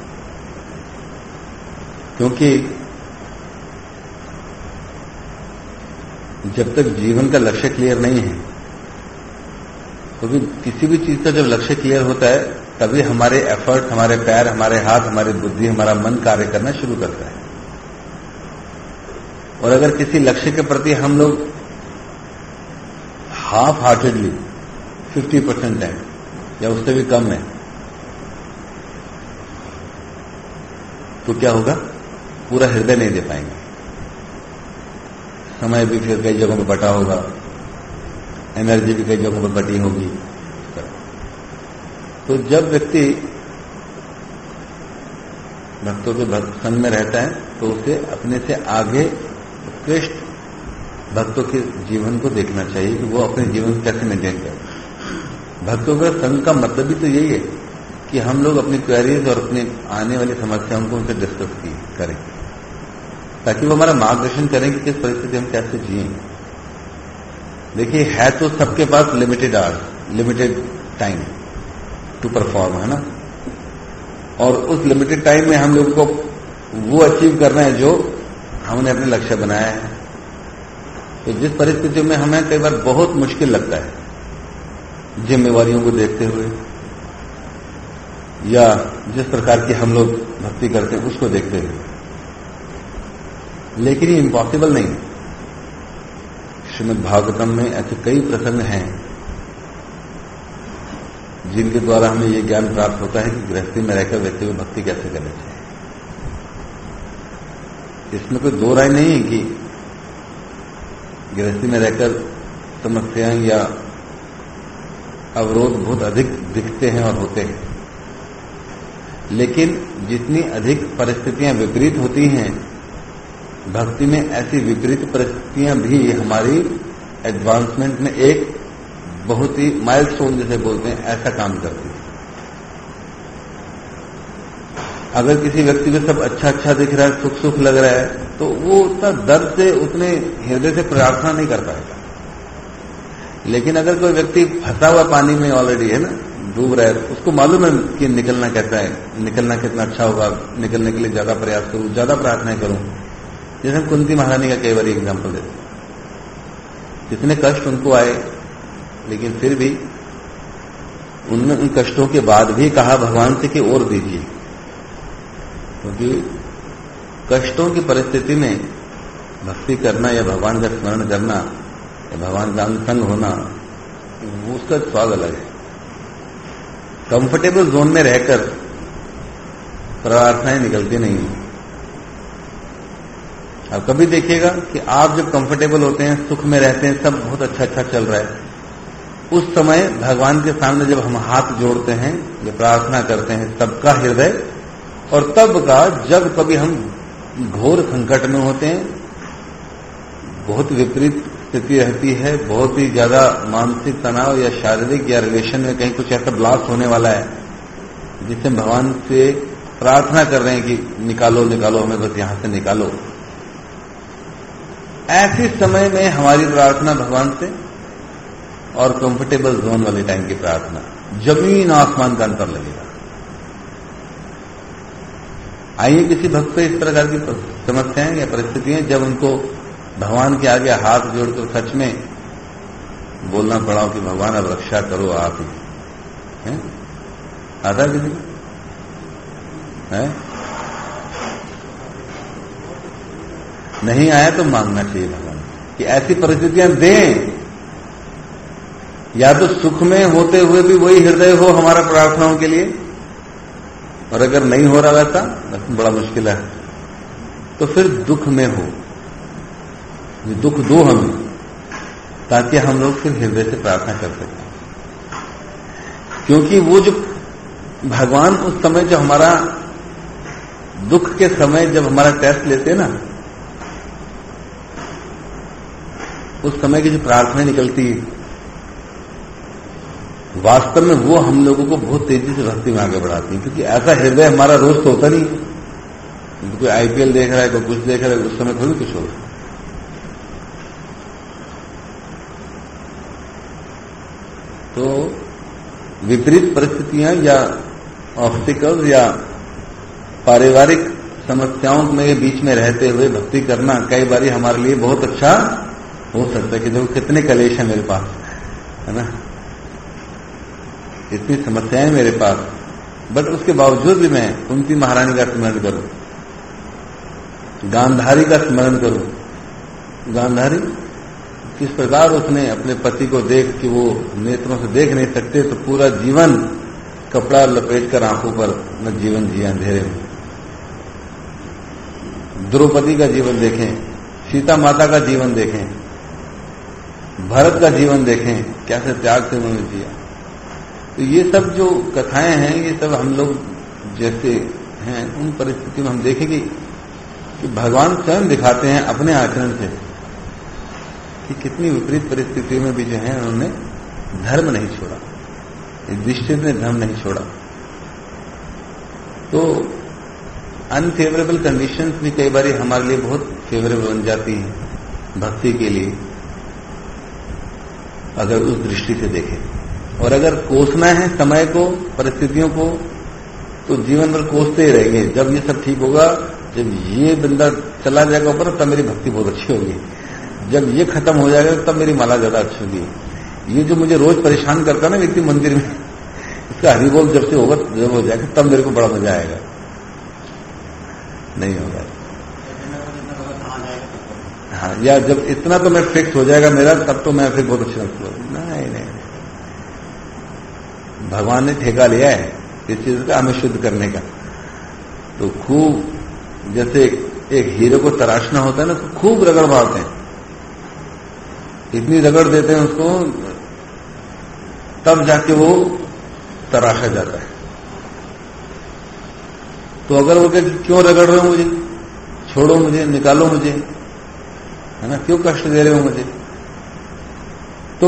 क्योंकि जब तक जीवन का लक्ष्य क्लियर नहीं है, तो भी किसी भी चीज का जब लक्ष्य क्लियर होता है तभी हमारे एफर्ट, हमारे पैर, हमारे हाथ, हमारी बुद्धि, हमारा मन कार्य करना शुरू करता है। और अगर किसी लक्ष्य के प्रति हम लोग हाफ हार्टेडली फिफ्टी परसेंट है या उससे भी कम है, तो क्या होगा, पूरा हृदय नहीं दे पाएंगे। समय भी फिर कई जगहों पर बटा होगा, एनर्जी भी कई जगहों पर बटी होगी। तो जब व्यक्ति भक्तों के भक्त संग में रहता है तो उसे अपने से आगे उत्कृष्ट भक्तों के जीवन को देखना चाहिए कि वो अपने जीवन को कैसे मेंटेन करें। भक्तों का संग का मतलब भी तो यही है कि हम लोग अपनी क्वेरीज और अपनी आने वाली समस्याओं को उनसे डिस्कस करें, ताकि वो हमारा मार्गदर्शन करें कि किस परिस्थिति हम कैसे जिए। देखिए, है तो सबके पास limited hours, limited time to perform, है ना, और उस लिमिटेड टाइम में हम लोगों को वो अचीव करना है जो हमने अपने लक्ष्य बनाया है। तो जिस परिस्थितियों में हमें कई बार बहुत मुश्किल लगता है जिम्मेवारियों को देखते हुए, या जिस प्रकार की हम लोग भक्ति करते हैं उसको देखते हुए, लेकिन ये इम्पॉसिबल नहीं। श्रीमद् भागवतम में ऐसे कई प्रसंग हैं जिनके द्वारा हमें ये ज्ञान प्राप्त होता है कि गृहस्थी में रहकर व्यक्ति को भक्ति कैसे करनी चाहिए। इसमें कोई दो राय नहीं है कि गृहस्थी में रहकर समस्याएं या अवरोध बहुत अधिक दिखते हैं और होते हैं। लेकिन जितनी अधिक परिस्थितियां विपरीत होती हैं, भक्ति में ऐसी विपरीत परिस्थितियां भी हमारी एडवांसमेंट में एक बहुत ही माइलस्टोन जिसे बोलते हैं, ऐसा काम करती है। अगर किसी व्यक्ति को सब अच्छा अच्छा दिख रहा है, सुख सुख लग रहा है, तो वो उतना दर्द से, उतने हृदय से प्रार्थना नहीं कर पाएगा। लेकिन अगर कोई व्यक्ति फंसा हुआ पानी में ऑलरेडी है ना, डूब रहा है, उसको मालूम है कि निकलना कैसा है, निकलना कितना अच्छा होगा, निकलने के लिए ज्यादा प्रयास करूं, ज्यादा प्रार्थनाएं करूं। जैसे हम कुंती महारानी का कई बार एग्जाम्पल देते हैं, जितने कष्ट उनको आए, लेकिन फिर भी उनने उन कष्टों के बाद भी कहा भगवान से कि और दीजिए, क्योंकि कष्टों की परिस्थिति में भक्ति करना या भगवान का स्मरण करना या भगवान का अंग होना, वो उसका स्वाद अलग है। कंफर्टेबल जोन में रहकर प्रार्थनाएं निकलती नहीं। अब कभी देखिएगा कि आप जब कंफर्टेबल होते हैं, सुख में रहते हैं, सब बहुत अच्छा अच्छा चल रहा है, उस समय भगवान के सामने जब हम हाथ जोड़ते हैं, जब प्रार्थना करते हैं, सबका हृदय, और तब का जब कभी हम घोर संकट में होते हैं, बहुत विपरीत स्थिति रहती है, बहुत ही ज्यादा मानसिक तनाव या शारीरिक या रिलेशन में कहीं कुछ ऐसा ब्लास्ट होने वाला है, जिससे भगवान से प्रार्थना कर रहे हैं कि निकालो निकालो हमें, बस यहां से निकालो। ऐसे समय में हमारी प्रार्थना भगवान से और कंफर्टेबल जोन वाले टाइम की प्रार्थना, जमीन आसमान का अंतर लगेगा। आइए किसी भक्त से इस प्रकार की समस्याएं या परिस्थितियां, जब उनको भगवान के आगे हाथ जोड़कर सच में बोलना पड़ा कि भगवान अब रक्षा करो आप ही, है? आता किसी को है? नहीं आया तो मांगना चाहिए भगवान कि ऐसी परिस्थितियां दें, या तो सुख में होते हुए भी वही हृदय हो हमारा प्रार्थनाओं के लिए, और अगर नहीं हो रहा वैसा, बड़ा मुश्किल है, तो फिर दुख में हो, ये दुख दो हमें, ताकि हम लोग फिर हृदय से प्रार्थना कर सकें। क्योंकि वो जो भगवान उस समय जो हमारा दुख के समय जब हमारा टेस्ट लेते हैं ना, उस समय की जो प्रार्थना निकलती है, वास्तव में वो हम लोगों को बहुत तेजी से भक्ति में आगे बढ़ाती है। क्योंकि ऐसा हृदय हमारा रोज तो होता नहीं, कोई आईपीएल देख रहा है, कोई कुछ देख रहा है, उस समय थोड़ी कुछ होगा। तो विपरीत परिस्थितियां या ऑब्स्टिकल्स या पारिवारिक समस्याओं में बीच में रहते हुए भक्ति करना कई बार हमारे लिए बहुत अच्छा हो सकता है कि देखो कितने कलेश हैं मेरे पास, है ना, इतनी समस्याएं मेरे पास, बट उसके बावजूद भी मैं कुंती महारानी का स्मरण करूं, गांधारी का स्मरण करूं। गांधारी किस प्रकार उसने अपने पति को देख कि वो नेत्रों से देख नहीं सकते, तो पूरा जीवन कपड़ा लपेट कर आंखों पर न जीवन जिया अंधेरे में। द्रौपदी का जीवन देखें, सीता माता का जीवन देखें, भरत का जीवन देखें, कैसे त्याग से उन्होंने जिया। तो ये सब जो कथाएं हैं, ये सब हम लोग जैसे हैं उन परिस्थितियों में हम देखेंगे कि भगवान स्वयं दिखाते हैं अपने आचरण से कि कितनी विपरीत परिस्थितियों में भी जो है उन्होंने धर्म नहीं छोड़ा, युधिष्ठिर ने धर्म नहीं छोड़ा। तो अनफेवरेबल कंडीशंस भी कई बार हमारे लिए बहुत फेवरेबल बन जाती हैं भक्ति के लिए, अगर उस दृष्टि से देखें। और अगर कोसना है समय को, परिस्थितियों को, तो जीवन भर कोसते ही रहेंगे। जब ये सब ठीक होगा, जब ये बंदा चला जाएगा ऊपर, तब मेरी भक्ति बहुत अच्छी होगी, जब ये खत्म हो जाएगा तब मेरी माला ज्यादा अच्छी होगी। ये जो मुझे रोज परेशान करता ना व्यक्ति मंदिर में, इसका हरिबोल जब से होगा, जब हो जाएगा तब मेरे को बड़ा मजा आएगा। नहीं होगा, हाँ, या जब इतना तो मैं फिक्स हो जाएगा मेरा, तब तो मैं फिर बहुत अच्छी लगती हूँ। नहीं नहीं, भगवान ने ठेका लिया है इस चीज का हमें शुद्ध करने का। तो खूब जैसे एक हीरे को तराशना होता है ना, तो खूब रगड़ मारते हैं, इतनी रगड़ देते हैं उसको, तब जाके वो तराशा जाता है। तो अगर वो कहे क्यों रगड़ रहे हो मुझे, छोड़ो मुझे, निकालो मुझे, है ना, क्यों कष्ट दे रहे हो मुझे, तो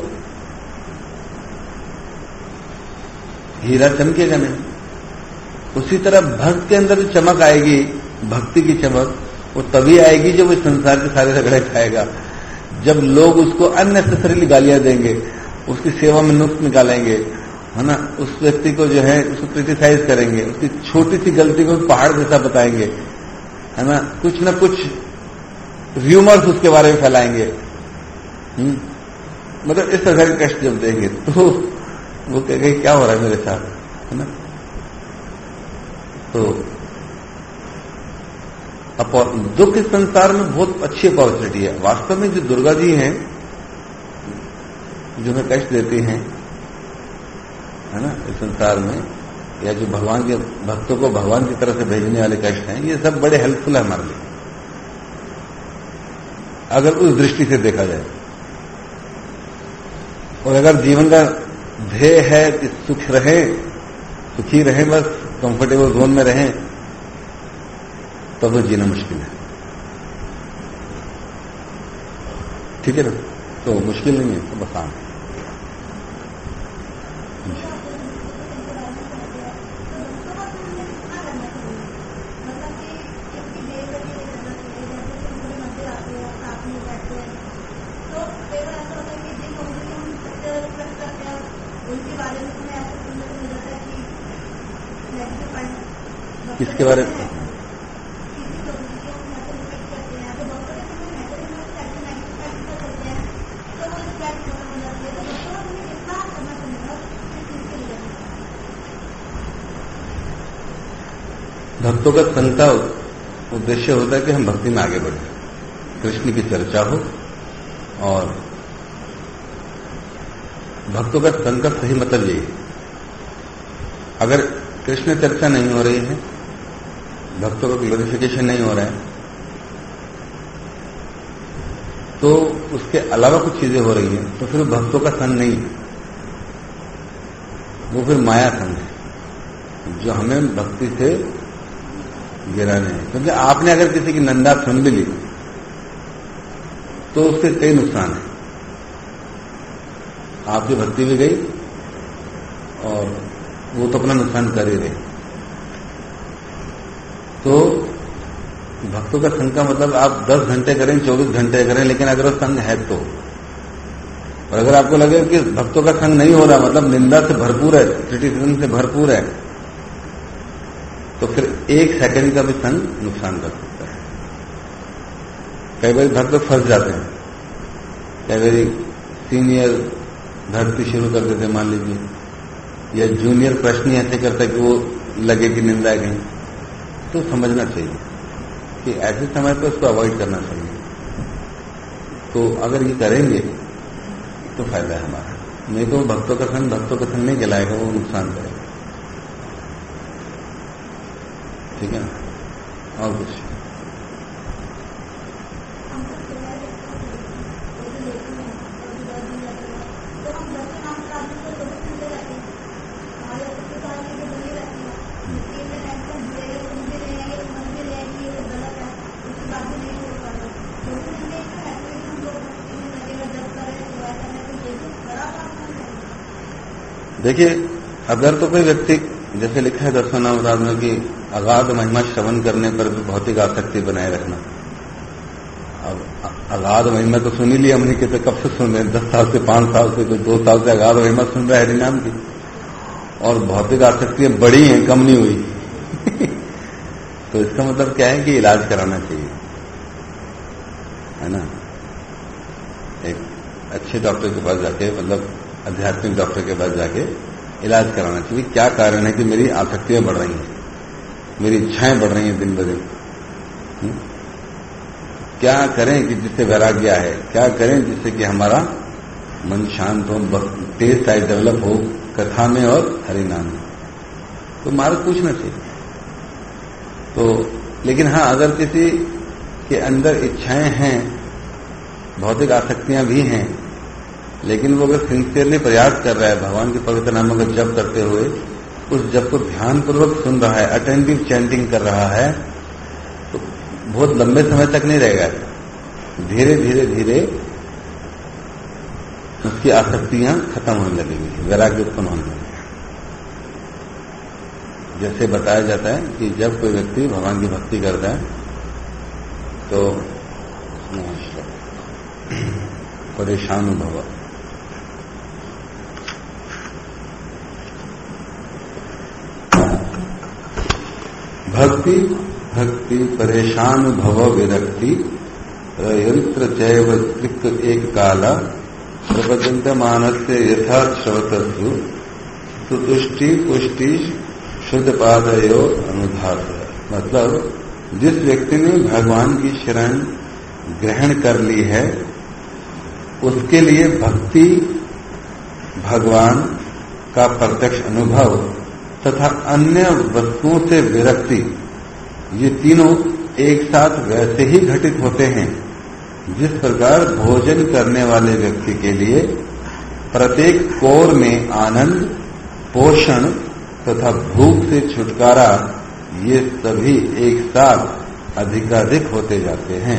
हीरा चमकेगा नहीं। उसी तरह भक्त के अंदर जो चमक आएगी, भक्ति की चमक, वो तभी आएगी जब वो संसार के सारे रगड़े खाएगा। जब लोग उसको अननेसेसरीली गालियां देंगे, उसकी सेवा में नुक्स निकालेंगे, है ना, उस व्यक्ति को जो है उसको क्रिटिसाइज करेंगे, उसकी छोटी सी गलती को पहाड़ जैसा बताएंगे, है ना, कुछ न कुछ र्यूमर्स उसके बारे में फैलाएंगे, हम्म मतलब इस तरह के कष्ट जब देंगे तो वो कहेंगे क्या हो रहा है मेरे साथ, है ना। तो दुख इस संसार में बहुत अच्छी अपॉर्चुनिटी है। वास्तव में जो दुर्गा जी हैं, जो हमें कष्ट देती हैं, है ना, इस संसार में, या जो भगवान के भक्तों को भगवान की तरफ से भेजने वाले कष्ट हैं, ये सब बड़े हेल्पफुल है हमारे लिए, अगर उस दृष्टि से देखा जाए। और अगर जीवन का ध्येय है कि सुख रहे, सुखी रहे, बस कंफर्टेबल जोन में रहें, तब तो जीना मुश्किल है। ठीक है ना, तो मुश्किल नहीं है, तो आसान है। किसके बारे में? भक्तों का संग का उद्देश्य होता है कि हम भक्ति में आगे बढ़ें, कृष्ण की चर्चा हो, और भक्तों का संग का सही मतलब यही है। अगर कृष्ण चर्चा नहीं हो रही है, भक्तों का ग्लोरिफिकेशन नहीं हो रहा है, तो उसके अलावा कुछ चीजें हो रही हैं, तो फिर भक्तों का संग नहीं है, वो फिर माया संग है, जो हमें भक्ति से गिराने हैं। क्योंकि आपने अगर किसी की निंदा सुन भी ली तो उससे कई नुकसान है। आपकी भक्ति भी गई और वो तो अपना नुकसान कर ही रहे। तो भक्तों का संग का मतलब आप दस घंटे करें, चौबीस घंटे करें, लेकिन अगर वो संग है तो। और अगर आपको लगे कि भक्तों का संग नहीं हो रहा, मतलब निंदा से भरपूर है, क्रिटिसिज्म से भरपूर है, तो फिर एक सेकंड का भी संग नुकसान कर सकता है। कई बार भक्त फंस जाते हैं, कई बार सीनियर भक्ति शुरू कर देते, मान लीजिए, या जूनियर प्रश्न ही ऐसे करता है कि वो लगे कि निंदा गई, तो समझना चाहिए कि ऐसे समय पर उसको अवॉइड करना चाहिए। तो अगर ये करेंगे तो फायदा है हमारा, नहीं तो भक्तों का संग भक्तों का संग नहीं कहलाएगा, वो नुकसान करेगा। ठीक है, और कुछ? देखिए, अगर तो कोई व्यक्ति, जैसे लिखा है दसवें नाम में कि अगाध महिमा श्रवण करने पर भी भौतिक आसक्ति बनाए रखना। अब अगाध महिमा तो सुन ही लिया हमने, कि तो कब से सुन रहे हैं, दस साल से, पांच साल से, कोई दो साल से अगाध महिमा सुन रहा है हरिनाम की, और भौतिक आसक्तियां बड़ी हैं, कम नहीं हुई। तो इसका मतलब क्या है कि इलाज कराना चाहिए, है ना। एक अच्छे डॉक्टर के पास जाके, मतलब आध्यात्मिक डॉक्टर के पास जाके इलाज कराना चाहिए। क्या कारण है कि मेरी आसक्तियां बढ़ रही हैं, मेरी इच्छाएं बढ़ रही हैं दिन ब दिन, क्या करें कि जिससे वैराग्य आए, क्या करें जिससे कि हमारा मन शांत हो, टेस्ट आई डेवलप हो कथा में और हरिनाम में। तो मार्ग पूछना चाहिए। तो लेकिन हाँ, अगर किसी के अंदर इच्छाएं हैं, भौतिक आसक्तियां भी हैं, लेकिन वो अगर सिंसियरली प्रयास कर रहा है भगवान के पवित्र नामों का जप करते हुए उस जप को ध्यानपूर्वक सुन रहा है, अटेंटिव चैंटिंग कर रहा है, तो बहुत लंबे समय तक नहीं रहेगा। धीरे धीरे धीरे उसकी आसक्तियां खत्म होने लगेंगी, वैराग्य उत्पन्न होने लगेगी। जैसे बताया जाता है कि जब कोई व्यक्ति भगवान की भक्ति करता है तो परेशान भव, भक्ति भक्ति परेशान भव विरक्ति यंत्र चैव त्रिक एक काला प्रपंच मानस्य यथा श्रवतसु सुतुष्टि पुष्टि शुद्ध पादयो अनुधार। मतलब जिस व्यक्ति ने भगवान की शरण ग्रहण कर ली है उसके लिए भक्ति, भगवान का प्रत्यक्ष अनुभव तथा अन्य वस्तुओं से विरक्ति, ये तीनों एक साथ वैसे ही घटित होते हैं जिस प्रकार भोजन करने वाले व्यक्ति के लिए प्रत्येक कोर में आनंद, पोषण तथा भूख से छुटकारा, ये सभी एक साथ अधिकाधिक होते जाते हैं।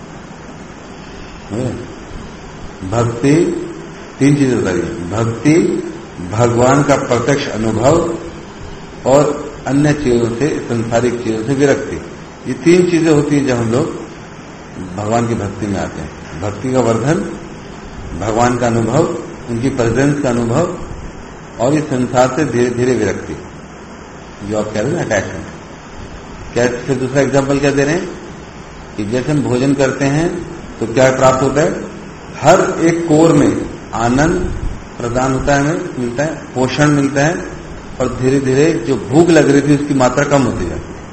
भक्ति तीन चीजें बताइए, भक्ति, भगवान का प्रत्यक्ष अनुभव और अन्य चीजों से, संसारिक चीजों से विरक्ति। ये तीन चीजें होती हैं जब हम लोग भगवान की भक्ति में आते हैं। भक्ति का वर्धन, भगवान का अनुभव, उनकी प्रेजेंस का अनुभव और इस संसार से धीरे धीरे विरक्ति, जो आप कह रहे हैं अटैचमेंट। क्या फिर दूसरा एग्जाम्पल क्या दे रहे हैं कि जैसे हम भोजन करते हैं तो क्या प्राप्त होता है, हर एक कोर में आनंद प्रदान होता है, हमें मिलता है, पोषण मिलता है और धीरे धीरे जो भूख लग रही थी उसकी मात्रा कम होती जाती है।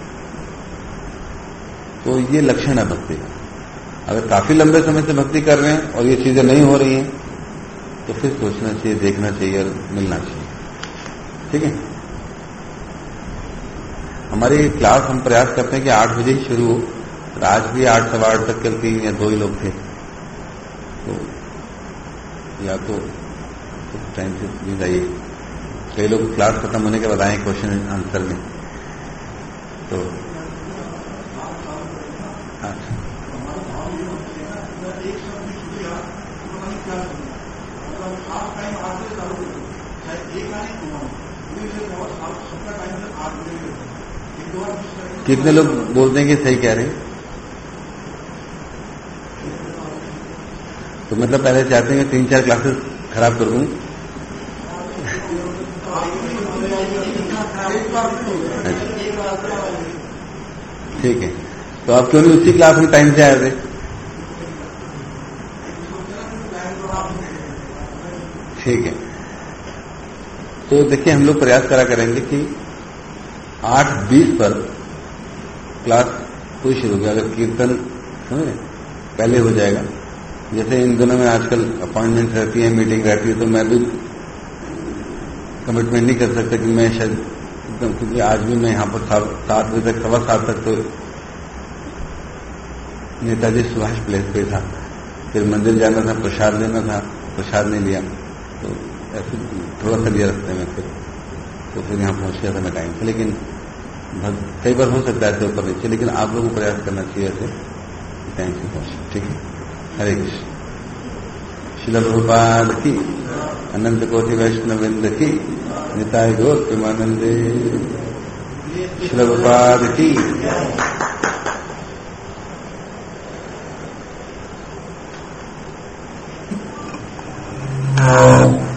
तो ये लक्षण है भक्ति का। अगर काफी लंबे समय से भक्ति कर रहे हैं और ये चीजें नहीं हो रही हैं तो फिर सोचना चाहिए, देखना चाहिए और मिलना चाहिए। ठीक है, हमारी क्लास हम प्रयास करते हैं कि आठ बजे ही शुरू हो, तो आज भी आठ सवा आठ तक चलती या दो ही लोग थे, तो या तो टाइम से प्लीज आइए। कई लोग क्लास खत्म होने के बाद आए क्वेश्चन आंसर में, तो अच्छा कितने लोग बोलते हैं कि सही कह रहे हैं? तो मतलब पहले चाहते हैं कि तीन चार क्लासेस खराब कर दूं। ठीक है, तो आप क्यों नहीं उसी क्लास में टाइम से आए थे? ठीक है, तो देखिए हम लोग प्रयास करा करेंगे कि आठ बीस पर क्लास कोई शुरू होगी। अगर कीर्तन समझे पहले हो जाएगा, जैसे इन दिनों में आजकल अपॉइंटमेंट रहती है, मीटिंग रहती है, तो मैं भी कमिटमेंट नहीं कर सकता कि मैं शायद एकदम, क्योंकि आज भी मैं यहाँ पर सात बजे तक, सवा सात तक तो नेताजी सुभाष प्लेस पे था, फिर मंदिर जाना था, प्रसाद लेना था, प्रसाद नहीं लिया, तो ऐसे थोड़ा सा लिया रखते में, फिर तो फिर यहाँ पहुंच गया था मैं टाइम से। लेकिन कई बार हो सकता है ऐसे ऊपर नीचे, लेकिन आप लोगों को प्रयास करना चाहिए ऐसे टाइम से पहुंचे। ठीक है, हरे कृष्ण। श्रील प्रभुपाद की, अनंत कोटि वैष्णववृंद की, निताय गौर प्रेमानंदे। श्रील प्रभुपाद की।